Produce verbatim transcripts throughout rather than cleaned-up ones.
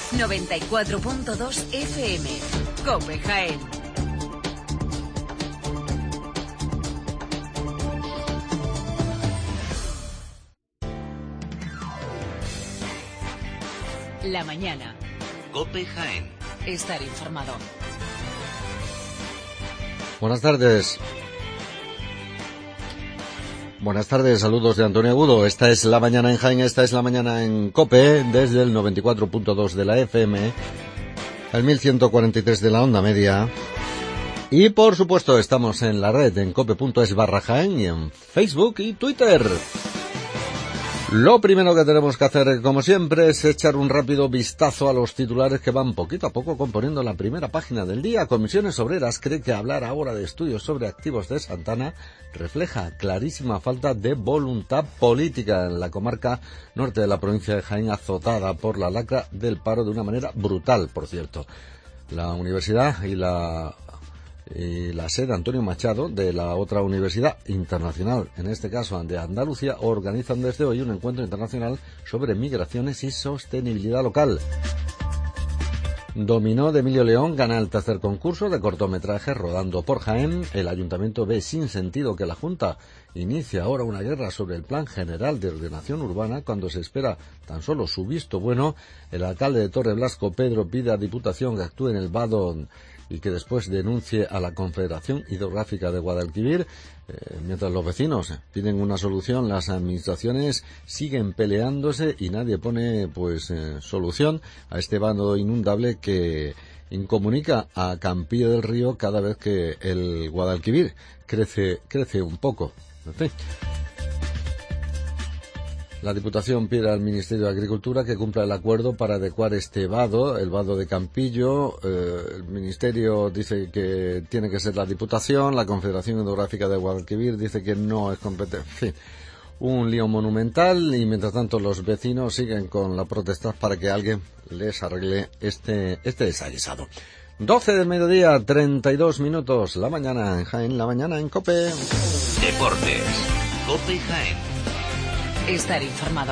noventa y cuatro punto dos F M. COPE Jaén. La mañana. COPE Jaén. Estar informado. Buenas tardes. Buenas tardes, saludos de Antonio Agudo. Esta es la mañana en Jaén, esta es la mañana en COPE, desde el noventa y cuatro punto dos de la F M, el mil ciento cuarenta y tres de la onda media. Y por supuesto estamos en la red en cope punto es barra Jaén y en Facebook y Twitter. Lo primero que tenemos que hacer, como siempre, es echar un rápido vistazo a los titulares que van poquito a poco componiendo la primera página del día. Comisiones Obreras cree que hablar ahora de estudios sobre activos de Santana refleja clarísima falta de voluntad política en la comarca norte de la provincia de Jaén, azotada por la lacra del paro de una manera brutal, por cierto. La universidad y la... y la sede Antonio Machado de la otra universidad internacional, en este caso de Andalucía, organizan desde hoy un encuentro internacional sobre migraciones y sostenibilidad local. Dominó de Emilio León gana el tercer concurso de cortometraje Rodando por Jaén. El ayuntamiento ve sin sentido que la Junta inicie ahora una guerra sobre el Plan General de Ordenación Urbana cuando se espera tan solo su visto bueno. El alcalde de Torreblasco, Pedro, pide a Diputación que actúe en el vado y que después denuncie a la Confederación Hidrográfica de Guadalquivir. Eh, mientras los vecinos piden una solución, las administraciones siguen peleándose y nadie pone pues eh, solución a este vado inundable que incomunica a Campillo del Río cada vez que el Guadalquivir crece, crece un poco. En fin. La Diputación pide al Ministerio de Agricultura que cumpla el acuerdo para adecuar este vado, el vado de Campillo. Eh, el Ministerio dice que tiene que ser la Diputación, la Confederación Hidrográfica de Guadalquivir dice que no es competente. En fin, un lío monumental y mientras tanto los vecinos siguen con la protesta para que alguien les arregle este, este desaguisado. doce del mediodía, treinta y dos minutos, la mañana en Jaén, la mañana en COPE. Deportes. COPE Jaén. Estar informado.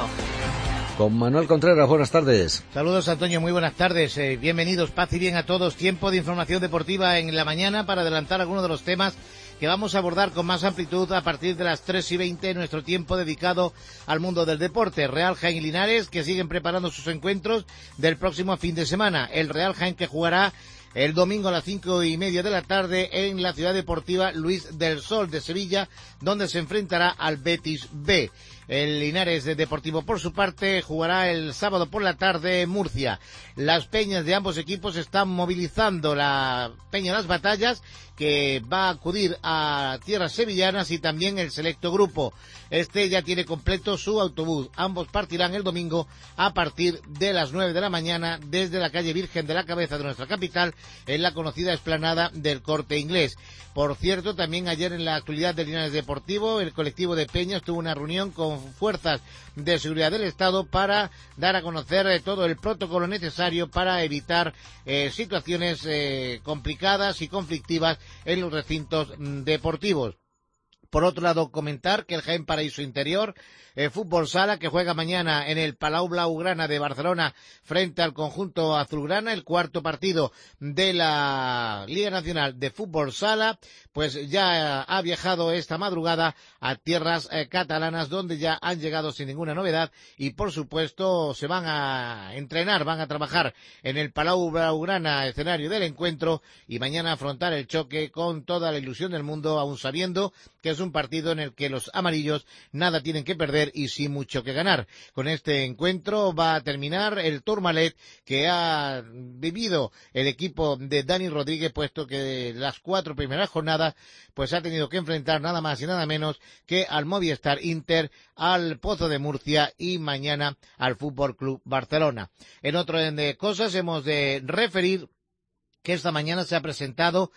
Con Manuel Contreras, buenas tardes. Saludos, Antonio, muy buenas tardes. Eh, bienvenidos, paz y bien a todos. Tiempo de información deportiva en la mañana para adelantar algunos de los temas que vamos a abordar con más amplitud a partir de las tres y veinte en nuestro tiempo dedicado al mundo del deporte. Real Jaén y Linares, que siguen preparando sus encuentros del próximo fin de semana. El Real Jaén, que jugará el domingo a las cinco y media de la tarde en la Ciudad Deportiva Luis del Sol de Sevilla, donde se enfrentará al Betis B. El Linares de Deportivo, por su parte, jugará el sábado por la tarde en Murcia. Las peñas de ambos equipos están movilizando. La Peña de las Batallas, que va a acudir a tierras sevillanas, y también el Selecto Grupo. Este ya tiene completo su autobús. Ambos partirán el domingo a partir de las nueve de la mañana desde la calle Virgen de la Cabeza de nuestra capital, en la conocida explanada del Corte Inglés. Por cierto, también ayer en la actualidad del Linares Deportivo, el colectivo de peñas tuvo una reunión con fuerzas de seguridad del Estado para dar a conocer eh, todo el protocolo necesario para evitar eh, situaciones eh, complicadas y conflictivas en los recintos mm, deportivos. Por otro lado, comentar que el Jaén Paraíso Interior, eh, fútbol sala, que juega mañana en el Palau Blaugrana de Barcelona frente al conjunto azulgrana, el cuarto partido de la Liga Nacional de Fútbol Sala, pues ya ha viajado esta madrugada a tierras eh, catalanas, donde ya han llegado sin ninguna novedad y por supuesto se van a entrenar, van a trabajar en el Palau Blaugrana, escenario del encuentro, y mañana afrontar el choque con toda la ilusión del mundo, aún sabiendo que es un partido en el que los amarillos nada tienen que perder y sí mucho que ganar. Con este encuentro va a terminar el Tourmalet que ha vivido el equipo de Dani Rodríguez, puesto que las cuatro primeras jornadas pues ha tenido que enfrentar nada más y nada menos que al Movistar Inter, al Pozo de Murcia y mañana al Fútbol Club Barcelona. En otro orden de cosas hemos de referir que esta mañana se ha presentado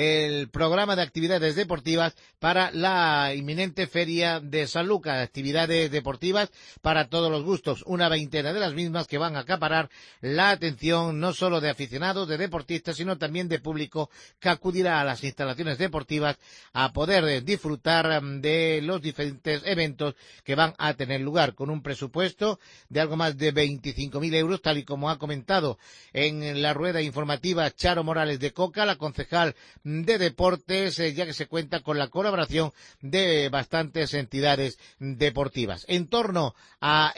el programa de actividades deportivas para la inminente Feria de Sanlúcar, actividades deportivas para todos los gustos, una veintena de las mismas que van a acaparar la atención no solo de aficionados, de deportistas, sino también de público que acudirá a las instalaciones deportivas a poder disfrutar de los diferentes eventos que van a tener lugar, con un presupuesto de algo más de veinticinco mil euros, tal y como ha comentado en la rueda informativa Charo Morales de Coca, la concejal de deportes, eh, ya que se cuenta con la colaboración de bastantes entidades deportivas. En torno a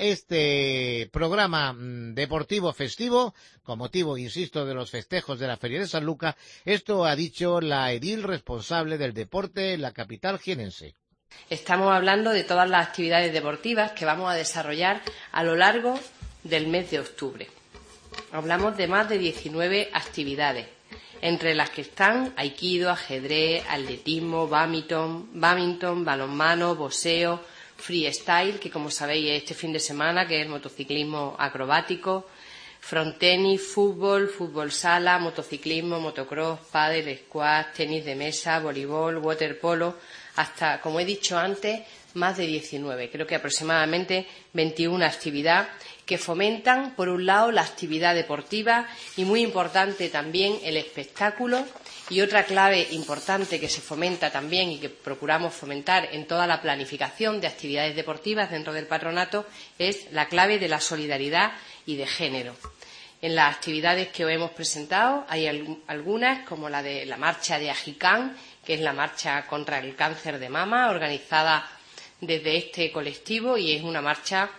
este programa mm, deportivo festivo, con motivo, insisto, de los festejos de la Feria de Sanlúcar, esto ha dicho la edil responsable del deporte en la capital jienense. Estamos hablando de todas las actividades deportivas que vamos a desarrollar a lo largo del mes de octubre. Hablamos de más de diecinueve actividades, entre las que están aikido, ajedrez, atletismo, bádminton, bádminton, balonmano, boxeo, freestyle, que como sabéis es este fin de semana, que es el motociclismo acrobático, frontenis, fútbol, fútbol sala, motociclismo, motocross, pádel, squash, tenis de mesa, voleibol, waterpolo, hasta, como he dicho antes, más de diecinueve, creo que aproximadamente veintiuna actividades que fomentan, por un lado, la actividad deportiva y, muy importante también, el espectáculo. Y otra clave importante que se fomenta también y que procuramos fomentar en toda la planificación de actividades deportivas dentro del patronato es la clave de la solidaridad y de género. En las actividades que os hemos presentado hay algunas, como la de la marcha de Ajicán, que es la marcha contra el cáncer de mama, organizada desde este colectivo, y es una marcha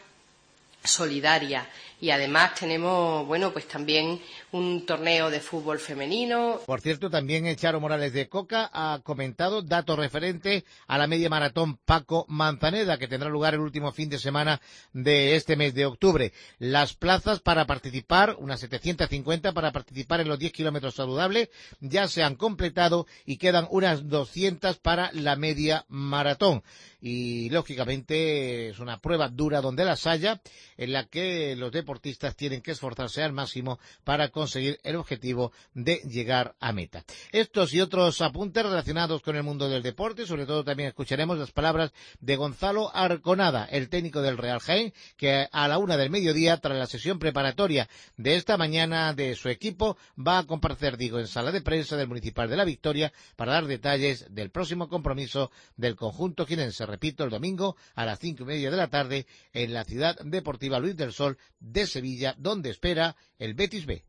solidaria. Y además tenemos, bueno, pues también un torneo de fútbol femenino. Por cierto, también Charo Morales de Coca ha comentado datos referentes a la media maratón Paco Manzaneda, que tendrá lugar el último fin de semana de este mes de octubre. Las plazas para participar, unas setecientas cincuenta para participar en los diez kilómetros saludables, ya se han completado y quedan unas doscientas para la media maratón. Y, lógicamente, es una prueba dura donde las haya, en la que los deportistas tienen que esforzarse al máximo para conseguir el objetivo de llegar a meta. Estos y otros apuntes relacionados con el mundo del deporte, sobre todo también escucharemos las palabras de Gonzalo Arconada, el técnico del Real Jaén, que a la una del mediodía, tras la sesión preparatoria de esta mañana de su equipo, va a comparecer, digo, en sala de prensa del Municipal de La Victoria para dar detalles del próximo compromiso del conjunto jienense. Repito, el domingo a las cinco y media de la tarde en la Ciudad Deportiva Luis del Sol de Sevilla, donde espera el Betis B.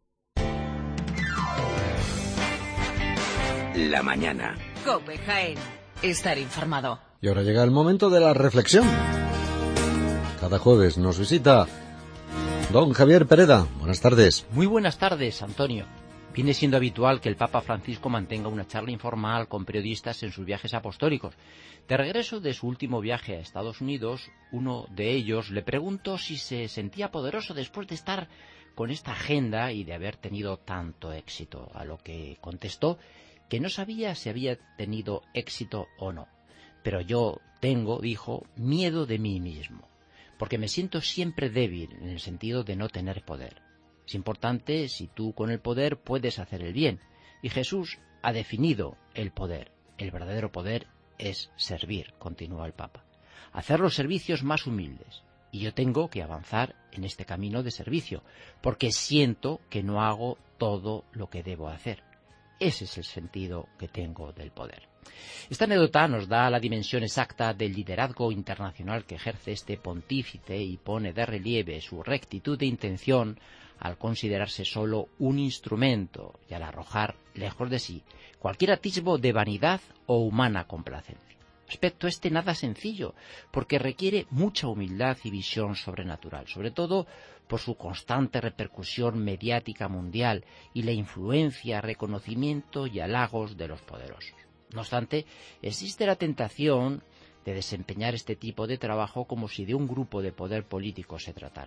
La mañana. COPE Jaén. Estar informado. Y ahora llega el momento de la reflexión. Cada jueves nos visita don Javier Pereda. Buenas tardes. Muy buenas tardes, Antonio. Viene siendo habitual que el Papa Francisco mantenga una charla informal con periodistas en sus viajes apostólicos. De regreso de su último viaje a Estados Unidos, uno de ellos le preguntó si se sentía poderoso después de estar con esta agenda y de haber tenido tanto éxito, a lo que contestó que no sabía si había tenido éxito o no. Pero yo tengo, dijo, miedo de mí mismo, porque me siento siempre débil en el sentido de no tener poder. Es importante si tú con el poder puedes hacer el bien. Y Jesús ha definido el poder. El verdadero poder es servir, continúa el Papa. Hacer los servicios más humildes. Y yo tengo que avanzar en este camino de servicio, porque siento que no hago todo lo que debo hacer. Ese es el sentido que tengo del poder. Esta anécdota nos da la dimensión exacta del liderazgo internacional que ejerce este pontífice y pone de relieve su rectitud de intención al considerarse solo un instrumento y al arrojar lejos de sí cualquier atisbo de vanidad o humana complacencia. Aspecto este nada sencillo, porque requiere mucha humildad y visión sobrenatural, sobre todo por su constante repercusión mediática mundial y la influencia, reconocimiento y halagos de los poderosos. No obstante, existe la tentación de desempeñar este tipo de trabajo como si de un grupo de poder político se tratara.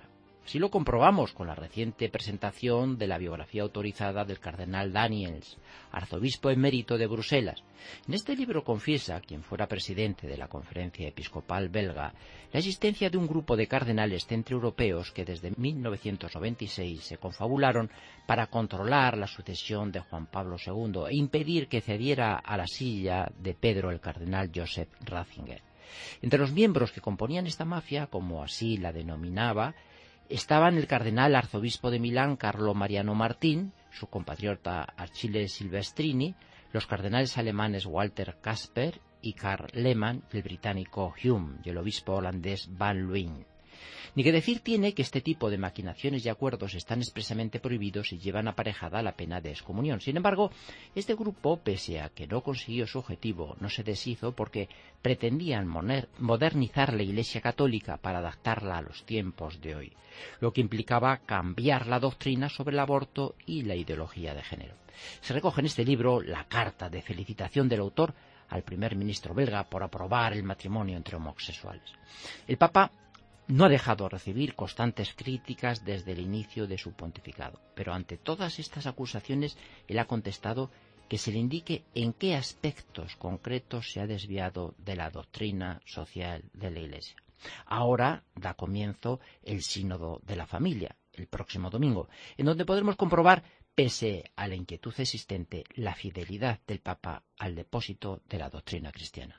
Así lo comprobamos con la reciente presentación de la biografía autorizada del cardenal Daniels, arzobispo emérito de Bruselas. En este libro confiesa, quien fuera presidente de la Conferencia Episcopal belga, la existencia de un grupo de cardenales centroeuropeos que desde mil novecientos noventa y seis se confabularon para controlar la sucesión de Juan Pablo segundo e impedir que cediera a la silla de Pedro el cardenal Joseph Ratzinger. Entre los miembros que componían esta mafia, como así la denominaba, estaban el cardenal arzobispo de Milán Carlo Mariano Martín, su compatriota Achille Silvestrini, los cardenales alemanes Walter Kasper y Karl Lehmann, el británico Hume y el obispo holandés Van Luyn. Ni que decir tiene que este tipo de maquinaciones y acuerdos están expresamente prohibidos y llevan aparejada la pena de excomunión. Sin embargo, este grupo, pese a que no consiguió su objetivo, no se deshizo porque pretendían modernizar la Iglesia católica para adaptarla a los tiempos de hoy, lo que implicaba cambiar la doctrina sobre el aborto y la ideología de género. Se recoge en este libro la carta de felicitación del autor al primer ministro belga por aprobar el matrimonio entre homosexuales. El Papa no ha dejado de recibir constantes críticas desde el inicio de su pontificado, pero ante todas estas acusaciones él ha contestado que se le indique en qué aspectos concretos se ha desviado de la doctrina social de la Iglesia. Ahora da comienzo el Sínodo de la Familia, el próximo domingo, en donde podremos comprobar, pese a la inquietud existente, la fidelidad del Papa al depósito de la doctrina cristiana.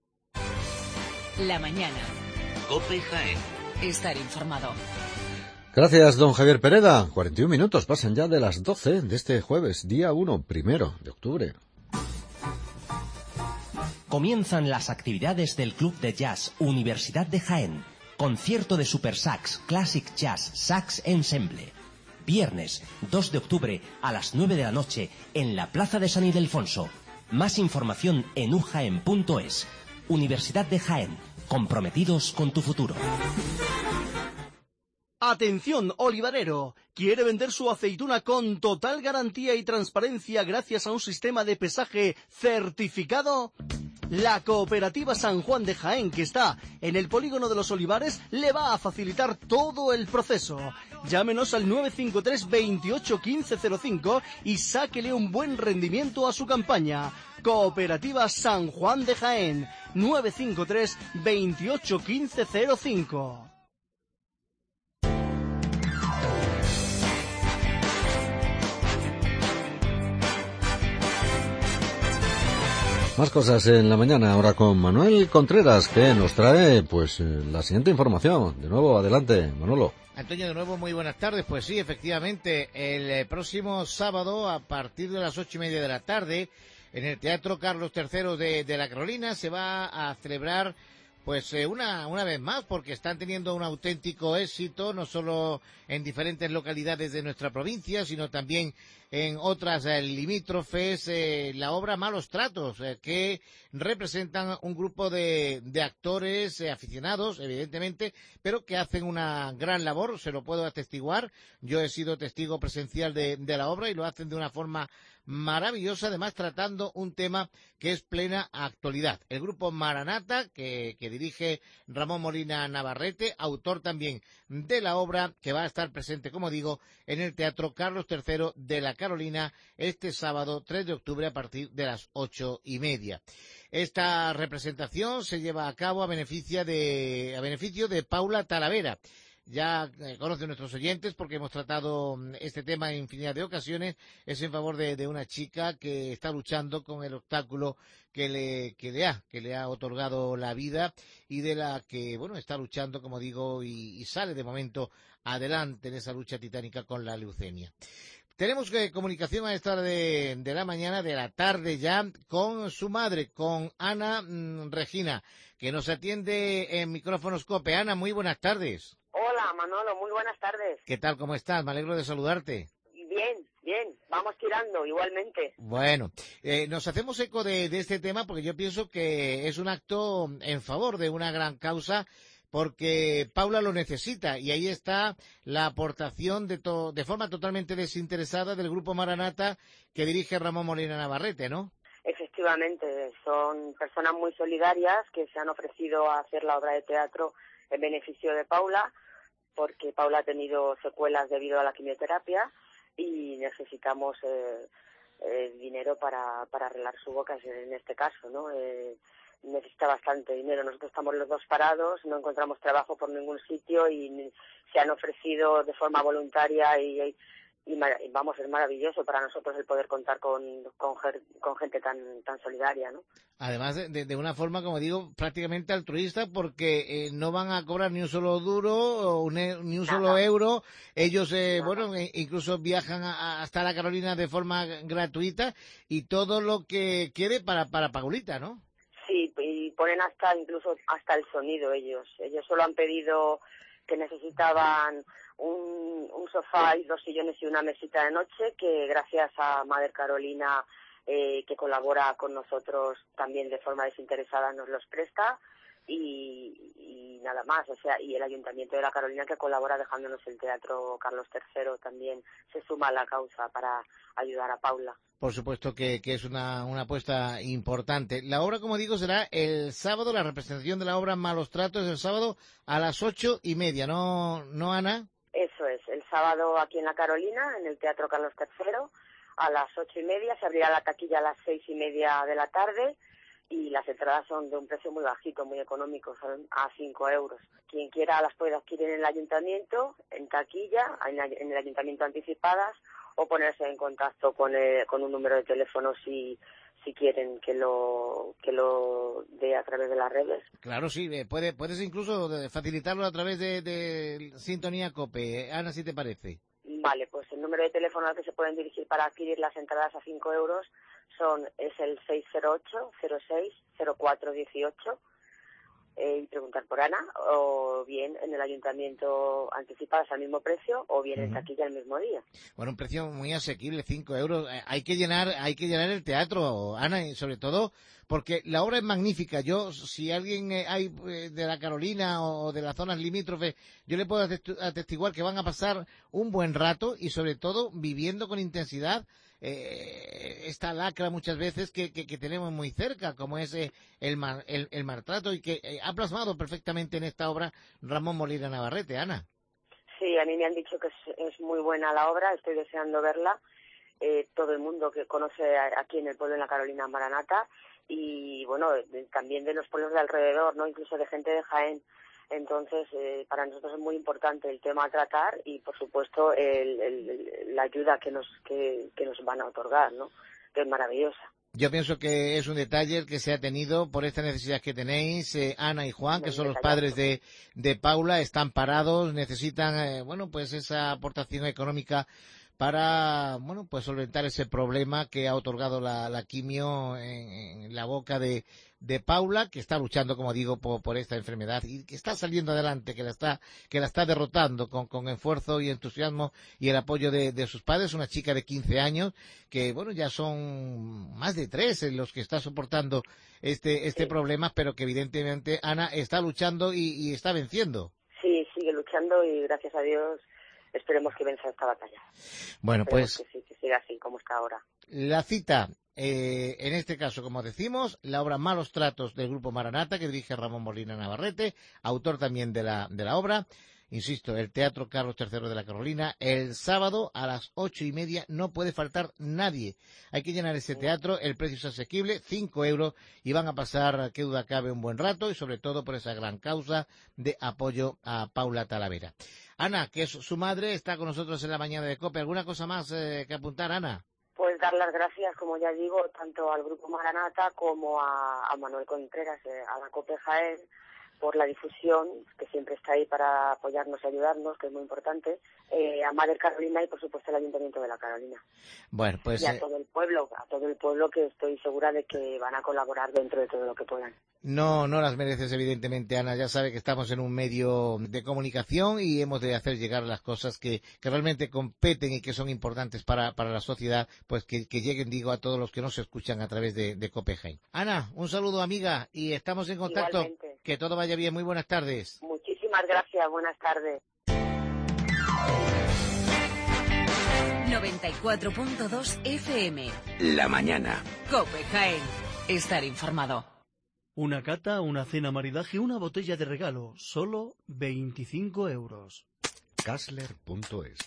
La mañana. COPE Jaén. Estar informado. Gracias, don Javier Pereda. cuarenta y un minutos pasan ya de las doce de este jueves, día uno, primero de octubre. Comienzan las actividades del Club de Jazz Universidad de Jaén. Concierto de Super Sax, Classic Jazz, Sax Ensemble. Viernes dos de octubre a las nueve de la noche en la Plaza de San Ildefonso. Más información en u jaén punto es. Universidad de Jaén. Comprometidos con tu futuro. Atención, olivarero. ¿Quiere vender su aceituna con total garantía y transparencia gracias a un sistema de pesaje certificado? La Cooperativa San Juan de Jaén, que está en el Polígono de los Olivares, le va a facilitar todo el proceso. Llámenos al nueve cinco tres, veintiocho, quince cero cinco y sáquele un buen rendimiento a su campaña. Cooperativa San Juan de Jaén, nueve cinco tres, veintiocho, quince cero cinco. Más cosas en la mañana, ahora con Manuel Contreras, que nos trae pues la siguiente información. De nuevo, adelante, Manolo. Antonio, de nuevo, muy buenas tardes. Pues sí, efectivamente, el próximo sábado, a partir de las ocho y media de la tarde, en el Teatro Carlos tercero de, de la Carolina, se va a celebrar pues eh, una una vez más, porque están teniendo un auténtico éxito, no solo en diferentes localidades de nuestra provincia, sino también en otras eh, limítrofes, eh, la obra Malos Tratos, eh, que representan un grupo de, de actores eh, aficionados, evidentemente, pero que hacen una gran labor, se lo puedo atestiguar. Yo he sido testigo presencial de, de la obra y lo hacen de una forma maravillosa, además tratando un tema que es plena actualidad. El grupo Maranata, que, que dirige Ramón Molina Navarrete, autor también de la obra, que va a estar presente, como digo, en el Teatro Carlos tercero de la Carolina este sábado tres de octubre a partir de las ocho y media. Esta representación se lleva a cabo a beneficio de, a beneficio de Paula Talavera. Ya eh, conocen nuestros oyentes porque hemos tratado este tema en infinidad de ocasiones. Es en favor de, de una chica que está luchando con el obstáculo que le, que le ha, que le ha otorgado la vida y de la que, bueno, está luchando, como digo, y, y sale de momento adelante en esa lucha titánica con la leucemia. Tenemos eh, comunicación a esta hora de, de la mañana, de la tarde ya, con su madre, con Ana mmm, Regina, que nos atiende en micrófonos COPE. Ana, muy buenas tardes. Hola, Manolo, muy buenas tardes. ¿Qué tal, cómo estás? Me alegro de saludarte. Bien, bien, vamos tirando igualmente. Bueno, eh, nos hacemos eco de, de este tema porque yo pienso que es un acto en favor de una gran causa, porque Paula lo necesita, y ahí está la aportación de, to, de forma totalmente desinteresada del Grupo Maranata que dirige Ramón Molina Navarrete, ¿no? Efectivamente, son personas muy solidarias que se han ofrecido a hacer la obra de teatro en beneficio de Paula, porque Paula ha tenido secuelas debido a la quimioterapia y necesitamos eh, eh, dinero para, para arreglar su boca, en este caso, ¿no? Eh, necesita bastante dinero. Nosotros estamos los dos parados, no encontramos trabajo por ningún sitio y se han ofrecido de forma voluntaria y, y, y vamos, es maravilloso para nosotros el poder contar con, con, con gente tan tan solidaria, ¿no? Además de, de, de una forma, como digo, prácticamente altruista, porque eh, no van a cobrar ni un solo duro o un, ni un Nada. solo euro. Ellos, eh, bueno, eh, incluso viajan a, a hasta la Carolina de forma gratuita y todo lo que quiere para para Paulita, ¿no? Sí, y ponen hasta incluso hasta el sonido ellos. Ellos solo han pedido que necesitaban un, un sofá y dos sillones y una mesita de noche, que gracias a Madre Carolina, eh, que colabora con nosotros también de forma desinteresada, nos los presta. Y, y nada más, o sea, y el Ayuntamiento de la Carolina, que colabora dejándonos el Teatro Carlos tercero, también se suma a la causa para ayudar a Paula. Por supuesto que, que es una, una apuesta importante. La obra, como digo, será el sábado, la representación de la obra Malos Tratos, el sábado a las ocho y media, ¿no, no Ana? Eso es, el sábado aquí en la Carolina, en el Teatro Carlos tercero, a las ocho y media, se abrirá la taquilla a las seis y media de la tarde, y las entradas son de un precio muy bajito, muy económico, son a cinco euros. Quien quiera las puede adquirir en el ayuntamiento, en taquilla, en, la, en el ayuntamiento anticipadas, o ponerse en contacto con, el, con un número de teléfono si si quieren que lo que lo dé a través de las redes. Claro, sí, puede, puedes incluso facilitarlo a través de, de Sintonía COPE. Ana, ¿si te parece? Vale, pues el número de teléfono al que se pueden dirigir para adquirir las entradas a cinco euros son es el seis cero ocho, cero seis, cero cuatro dieciocho eh, y preguntar por Ana, o bien en el ayuntamiento anticipadas al mismo precio, o bien uh-huh. en taquilla el mismo día. Bueno, un precio muy asequible, cinco euros. Eh, hay que llenar, hay que llenar el teatro, Ana, y sobre todo porque la obra es magnífica. Yo, si alguien eh, hay eh, de la Carolina o de las zonas limítrofes, yo le puedo atestiguar que van a pasar un buen rato y sobre todo viviendo con intensidad eh, esta lacra muchas veces que, que, que tenemos muy cerca, como es eh, el, mar, el, el maltrato, y que eh, ha plasmado perfectamente en esta obra Ramón Molina Navarrete. Ana. Sí, a mí me han dicho que es, es muy buena la obra, estoy deseando verla. Eh, todo el mundo que conoce aquí en el pueblo, en la Carolina, Maranata, y bueno, de, también de los pueblos de alrededor, no, incluso de gente de Jaén. Entonces, eh, para nosotros es muy importante el tema a tratar y, por supuesto, el, el, la ayuda que nos que, que nos van a otorgar, ¿no? Que es maravillosa. Yo pienso que es un detalle el que se ha tenido por esta necesidad que tenéis, eh, Ana y Juan, que son los padres de, de Paula, están parados, necesitan, eh, bueno, pues esa aportación económica para, bueno, pues solventar ese problema que ha otorgado la, la quimio en, en la boca de, de Paula, que está luchando, como digo, por, por esta enfermedad y que está saliendo adelante, que la está, que la está derrotando con, con esfuerzo y entusiasmo y el apoyo de, de sus padres, una chica de quince años, que bueno, ya son más de tres en los que está soportando este, este sí. problema, pero que evidentemente Ana está luchando y, y está venciendo. Sí, sigue luchando y gracias a Dios esperemos que venza esta batalla. Bueno, esperemos pues que, sí, que siga así como está ahora. La cita, eh, en este caso, como decimos, la obra Malos Tratos del Grupo Maranata, que dirige Ramón Molina Navarrete, autor también de la, de la obra. Insisto, el Teatro Carlos tercero de la Carolina, el sábado a las ocho y media, no puede faltar nadie. Hay que llenar ese teatro, el precio es asequible, cinco euros, y van a pasar, qué duda cabe, un buen rato, y sobre todo por esa gran causa de apoyo a Paula Talavera. Ana, que es su madre, está con nosotros en la mañana de COPE. ¿Alguna cosa más eh, que apuntar, Ana? Pues dar las gracias, como ya digo, tanto al Grupo Maranata como a, a Manuel Contreras, eh, a la COPE Jaén, por la difusión, que siempre está ahí para apoyarnos y ayudarnos, que es muy importante, eh, a Madre Carolina y, por supuesto, al Ayuntamiento de la Carolina. Bueno, pues... Y a todo el pueblo, a todo el pueblo que estoy segura de que van a colaborar dentro de todo lo que puedan. No, no las mereces, evidentemente, Ana. Ya sabe que estamos en un medio de comunicación y hemos de hacer llegar las cosas que, que realmente competen y que son importantes para, para la sociedad, pues que, que lleguen, digo, a todos los que nos escuchan a través de, de COPE Jaén. Ana, un saludo, amiga, y estamos en contacto. Igualmente. Que todo vaya bien. Muy buenas tardes. Muchísimas gracias. Buenas tardes. noventa y cuatro punto dos F M. La mañana. COPE Jaén. Estar informado. Una cata, una cena maridaje, una botella de regalo. Solo veinticinco euros. Kassler punto es.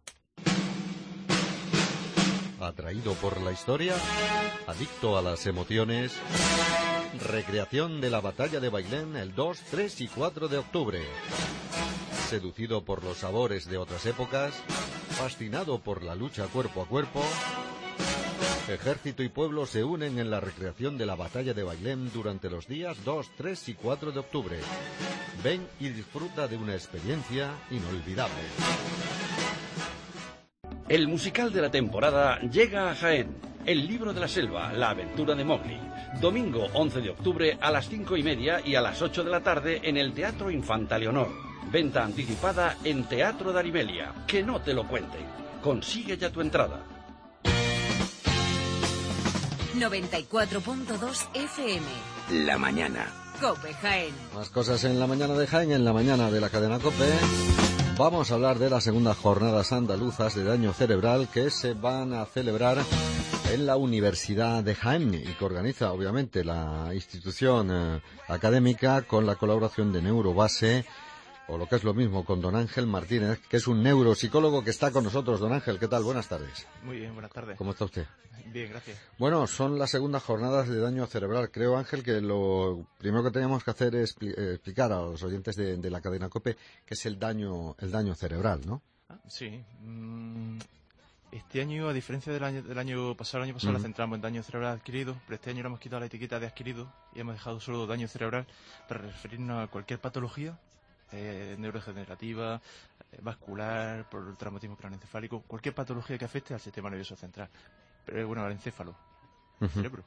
Atraído por la historia, adicto a las emociones, recreación de la batalla de Bailén el dos, tres y cuatro de octubre. Seducido por los sabores de otras épocas, fascinado por la lucha cuerpo a cuerpo, ejército y pueblo se unen en la recreación de la batalla de Bailén durante los días dos, tres y cuatro de octubre. Ven y disfruta de una experiencia inolvidable. El musical de la temporada llega a Jaén. El libro de la selva, la aventura de Mowgli. Domingo once de octubre a las cinco y media y a las ocho de la tarde en el Teatro Infanta Leonor. Venta anticipada en Teatro Darimelia. Que no te lo cuenten. Consigue ya tu entrada. noventa y cuatro punto dos F M. La mañana. COPE Jaén. Más cosas en la mañana de Jaén, en la mañana de la cadena COPE. Vamos a hablar de las segundas jornadas andaluzas de daño cerebral que se van a celebrar en la Universidad de Jaén y que organiza, obviamente, la institución eh, académica con la colaboración de Neurobase, o lo que es lo mismo, con don Ángel Martínez, que es un neuropsicólogo que está con nosotros. Don Ángel, ¿qué tal? Buenas tardes. Muy bien, buenas tardes. ¿Cómo está usted? Bien, gracias. Bueno, son las segundas jornadas de daño cerebral. Creo, Ángel, que lo primero que tenemos que hacer es expli- eh, explicar a los oyentes de, de la cadena COPE qué es el daño, el daño cerebral, ¿no? Ah, sí. Mm, este año, a diferencia del año, del año pasado, el año pasado Mm. la centramos en daño cerebral adquirido, pero este año le hemos quitado la etiqueta de adquirido y hemos dejado solo daño cerebral para referirnos a cualquier patología eh, neurodegenerativa, eh, vascular, por el traumatismo craneoencefálico, cualquier patología que afecte al sistema nervioso central. Pero bueno, al encéfalo, al Ujú. cerebro.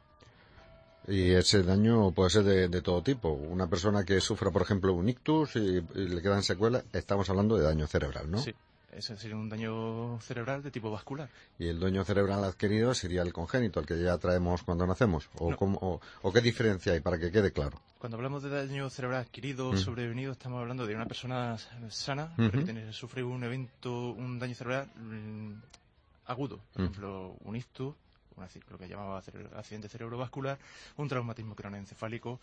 Y ese daño puede ser de, de todo tipo. Una persona que sufra, por ejemplo, un ictus y, y le quedan secuelas, estamos hablando de daño cerebral, ¿no? Sí, eso sería un daño cerebral de tipo vascular. Y el daño cerebral adquirido sería el congénito, el que ya traemos cuando nacemos. ¿O, No. cómo- o, o qué diferencia hay, para que quede claro? Cuando hablamos de daño cerebral adquirido o Mm. sobrevenido, estamos hablando de una persona sana, Ujú. pero que tiene, sufre un evento, un daño cerebral mm, agudo. Por Mm. ejemplo, un ictus, un acci- lo que llamaba cere- accidente cerebrovascular, un traumatismo craneoencefálico,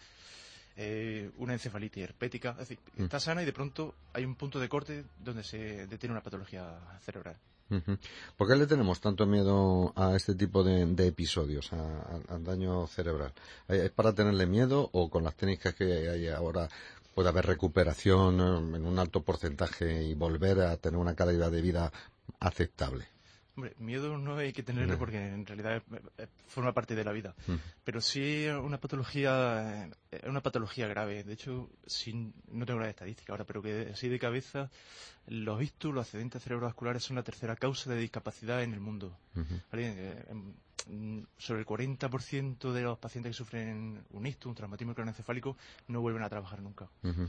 eh, una encefalitis herpética. Es decir, Mm. está sana y de pronto hay un punto de corte donde se detiene una patología cerebral. Ujú. ¿Por qué le tenemos tanto miedo a este tipo de, de episodios, a- a- al daño cerebral? ¿Es para tenerle miedo o con las técnicas que hay ahora puede haber recuperación eh, en un alto porcentaje y volver a tener una calidad de vida aceptable? Hombre, miedo no hay que tenerle No. porque en realidad es- es- forma parte de la vida. Mm. Pero sí una patología, eh, una patología grave. De hecho, sin, no tengo la estadística ahora, pero que así de cabeza, los ictus, los accidentes cerebrovasculares son la tercera causa de discapacidad en el mundo. Ujú. ¿Vale? Eh, em, mm, sobre el cuarenta por ciento de los pacientes que sufren un ictus, un traumatismo craneoencefálico, no vuelven a trabajar nunca. Ujú.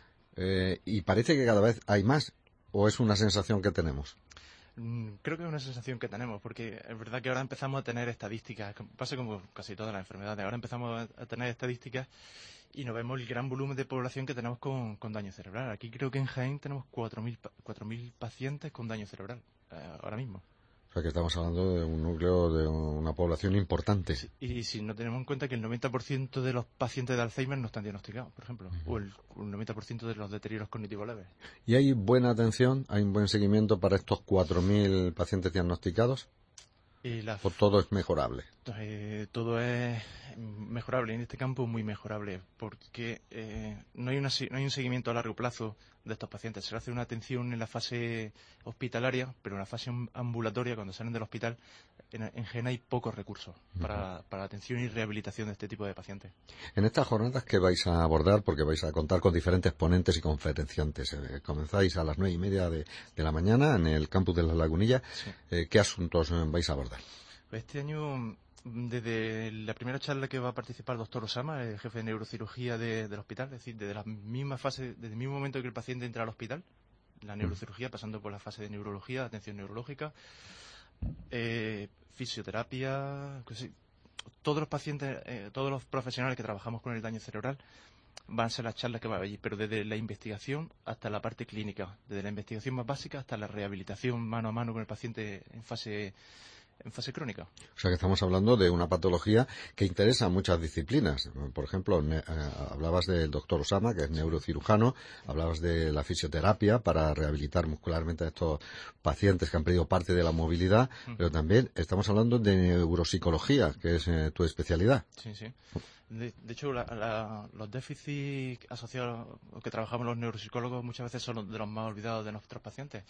Eh, y parece que cada vez hay más, o es una sensación que tenemos. Mm, Creo que es una sensación que tenemos, porque es verdad que ahora empezamos a tener estadísticas, como- pasa como casi todas las enfermedades, ahora empezamos a, a tener estadísticas y nos vemos el gran volumen de población que tenemos con, con daño cerebral. Aquí creo que en Jaén tenemos cuatro mil pa- cuatro mil pacientes con daño cerebral, eh, ahora mismo. O sea que estamos hablando de un núcleo, de una población importante. Sí, y si no tenemos en cuenta que el noventa por ciento de los pacientes de Alzheimer no están diagnosticados, por ejemplo, o el, el noventa por ciento de los deterioros cognitivos leves. ¿Y hay buena atención, hay un buen seguimiento para estos cuatro mil pacientes diagnosticados? Y la ¿O todo es mejorable? Eh, todo es mejorable, en este campo muy mejorable, porque eh, no hay una, se- no hay un seguimiento a largo plazo de estos pacientes. Se le hace una atención en la fase hospitalaria, pero en la fase am- ambulatoria, cuando salen del hospital, en, en Jaén hay pocos recursos para, para atención y rehabilitación de este tipo de pacientes. En estas jornadas que vais a abordar, porque vais a contar con diferentes ponentes y conferenciantes, eh, comenzáis a las nueve y media de, de la mañana en el campus de La Lagunilla. Sí. Eh, ¿Qué asuntos eh, vais a abordar? Pues este año, desde la primera charla que va a participar el doctor Osama, el jefe de neurocirugía de- del hospital, es decir, desde la misma fase, desde el mismo momento que el paciente entra al hospital, la neurocirugía, pasando por la fase de neurología, atención neurológica, eh, fisioterapia, pues sí, todos los pacientes, eh, todos los profesionales que trabajamos con el daño cerebral van a ser las charlas que va a haber, pero desde la investigación hasta la parte clínica, desde la investigación más básica hasta la rehabilitación mano a mano con el paciente en fase en fase crónica. O sea que estamos hablando de una patología que interesa a muchas disciplinas. Por ejemplo, ne- eh, hablabas del doctor Osama, que es neurocirujano, hablabas de la fisioterapia para rehabilitar muscularmente a estos pacientes que han perdido parte de la movilidad, uh-huh. pero también estamos hablando de neuropsicología, que es eh, tu especialidad. Sí, sí. De, de hecho, la, la, los déficits asociados que trabajamos los neuropsicólogos muchas veces son de los más olvidados de nuestros pacientes.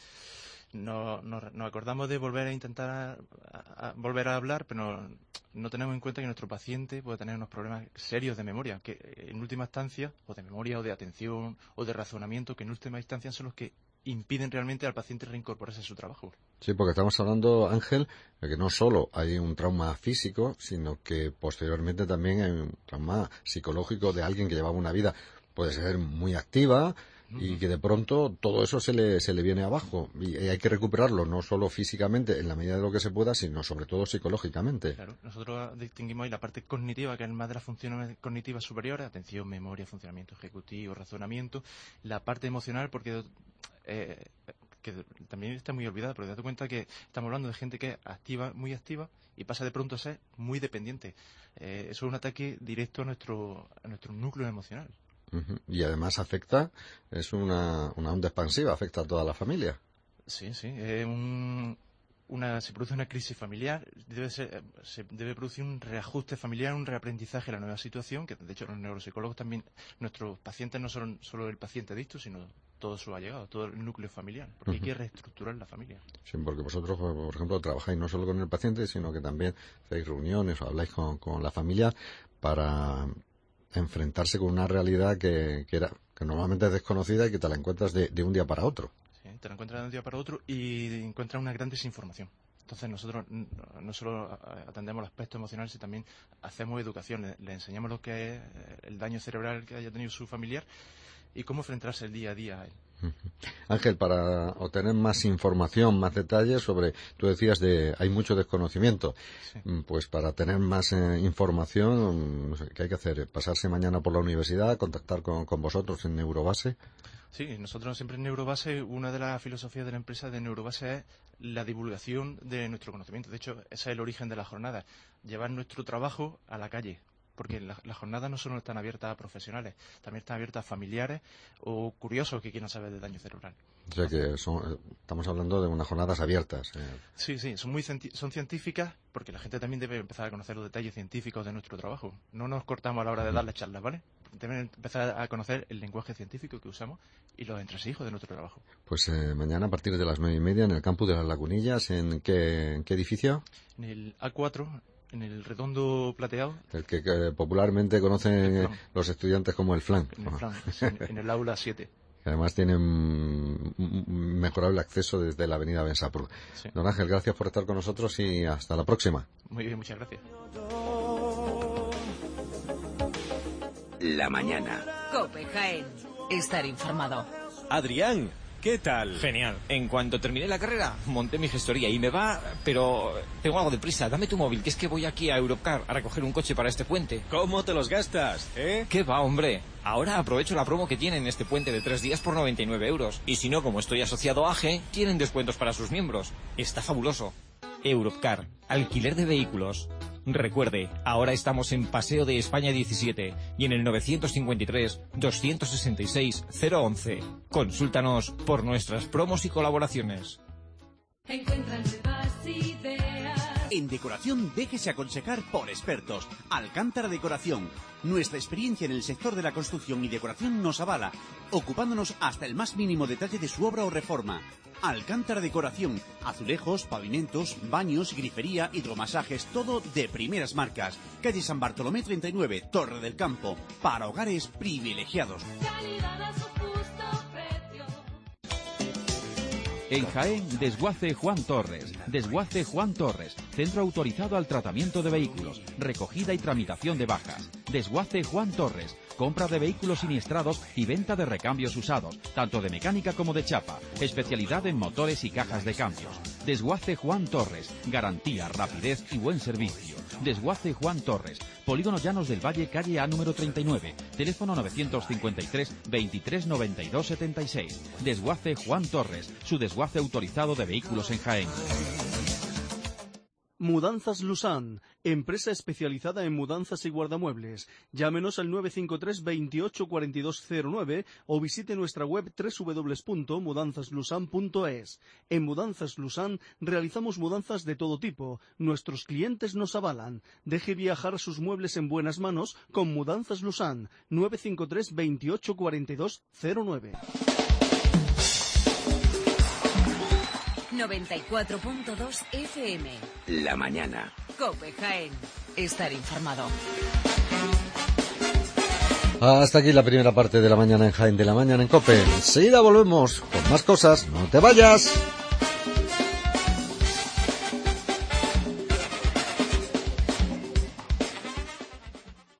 Nos, nos, nos acordamos de volver a intentar a, a, volver a hablar, pero no, no tenemos en cuenta que nuestro paciente puede tener unos problemas serios de memoria, que en última instancia, o de memoria, o de atención, o de razonamiento, que en última instancia son los que impiden realmente al paciente reincorporarse a su trabajo. Sí, porque estamos hablando, Ángel, de que no solo hay un trauma físico, sino que posteriormente también hay un trauma psicológico de alguien que llevaba una vida, puede ser muy activa, y que de pronto todo eso se le, se le viene abajo. Y hay que recuperarlo, no solo físicamente, en la medida de lo que se pueda, sino sobre todo psicológicamente. Claro, nosotros distinguimos ahí la parte cognitiva, que es más de las funciones cognitivas superiores, atención, memoria, funcionamiento ejecutivo, razonamiento. La parte emocional, porque eh, que también está muy olvidada, porque date cuenta que estamos hablando de gente que es activa, muy activa, y pasa de pronto a ser muy dependiente. Eh, eso es un ataque directo a nuestro, a nuestro núcleo emocional. Uh-huh. Y además afecta, es una, una onda expansiva, afecta a toda la familia. Sí, sí, es un, una, se produce una crisis familiar, debe ser, se debe producir un reajuste familiar, un reaprendizaje a la nueva situación, que de hecho los neuropsicólogos también, nuestros pacientes no son solo el paciente adicto, sino todo su allegado, todo el núcleo familiar, porque uh-huh. hay que reestructurar la familia. Sí, porque vosotros, por ejemplo, trabajáis no solo con el paciente, sino que también hacéis reuniones o habláis con, con la familia para enfrentarse con una realidad que, que, era, que normalmente es desconocida y que te la encuentras de, de un día para otro. Sí, te la encuentras de un día para otro y encuentras una gran desinformación. Entonces nosotros no solo atendemos el aspecto emocional, sino también hacemos educación, le, le enseñamos lo que es el daño cerebral que haya tenido su familiar y cómo enfrentarse el día a día a él. Ángel, para obtener más información, más detalles sobre, tú decías de, hay mucho desconocimiento, sí. Pues para tener más eh, información, no sé, ¿qué hay que hacer? ¿Pasarse mañana por la universidad, contactar con, con vosotros en Neurobase? Sí, nosotros siempre en Neurobase, una de las filosofías de la empresa de Neurobase es la divulgación de nuestro conocimiento. De hecho, ese es el origen de la jornada, llevar nuestro trabajo a la calle. Porque las la jornadas no solo están abiertas a profesionales, también están abiertas a familiares o curiosos que quieran saber de daño cerebral. O sea que son, estamos hablando de unas jornadas abiertas. Eh. Sí, sí, son muy son científicas porque la gente también debe empezar a conocer los detalles científicos de nuestro trabajo. No nos cortamos a la hora de dar las charlas, ¿vale? Deben empezar a conocer el lenguaje científico que usamos y los entresijos de nuestro trabajo. Pues eh, mañana a partir de las nueve y media en el campus de las Lagunillas, ¿en qué, en qué edificio? En el A cuatro. En el redondo plateado. El que, que popularmente conocen los estudiantes como el flan. En el, flan, en, en el aula siete. Además tienen mejorable acceso desde la avenida Bensapur. Sí. Don Ángel, gracias por estar con nosotros y hasta la próxima. Muy bien, muchas gracias. La mañana. COPE Jaén. Estar informado. Adrián, ¿qué tal? Genial. En cuanto terminé la carrera, monté mi gestoría y me va... Pero tengo algo de prisa. Dame tu móvil, que es que voy aquí a Europcar a recoger un coche para este puente. ¿Cómo te los gastas, eh? ¿Qué va, hombre? Ahora aprovecho la promo que tienen este puente de tres días por noventa y nueve euros. Y si no, como estoy asociado a A G E, tienen descuentos para sus miembros. Está fabuloso. Europcar. Alquiler de vehículos. Recuerde, ahora estamos en Paseo de España diecisiete y en el novecientos cincuenta y tres, doscientos sesenta y seis, cero once. Consúltanos por nuestras promos y colaboraciones. Encuentra nuevas ideas. En decoración, déjese aconsejar por expertos. Alcántara Decoración. Nuestra experiencia en el sector de la construcción y decoración nos avala, ocupándonos hasta el más mínimo detalle de su obra o reforma. Alcántara Decoración. Azulejos, pavimentos, baños, grifería, hidromasajes, todo de primeras marcas. Calle San Bartolomé treinta y nueve, Torre del Campo. Para hogares privilegiados. Calidad a su justo precio. En Jaén, Desguace Juan Torres. Desguace Juan Torres. Centro autorizado al tratamiento de vehículos, recogida y tramitación de bajas. Desguace Juan Torres. Compra de vehículos siniestrados y venta de recambios usados, tanto de mecánica como de chapa. Especialidad en motores y cajas de cambios. Desguace Juan Torres. Garantía, rapidez y buen servicio. Desguace Juan Torres. Polígono Llanos del Valle, calle A número treinta y nueve. Teléfono novecientos cincuenta y tres, veintitrés noventa y dos setenta y seis. Desguace Juan Torres. Su desguace autorizado de vehículos en Jaén. Mudanzas Lusán, empresa especializada en mudanzas y guardamuebles. Llámenos al nueve cinco tres, veintiocho, cuarenta y dos cero nueve o visite nuestra web doble u doble u doble u punto mudanzas lusán punto es. En Mudanzas Lusán realizamos mudanzas de todo tipo. Nuestros clientes nos avalan. Deje viajar sus muebles en buenas manos con Mudanzas Lusán, nueve cinco tres, veintiocho, cuarenta y dos cero nueve. noventa y cuatro punto dos F M. La mañana. COPE Jaén. Estar informado. Hasta aquí la primera parte de la mañana en Jaén, de la mañana en COPE. Enseguida volvemos con más cosas. No te vayas.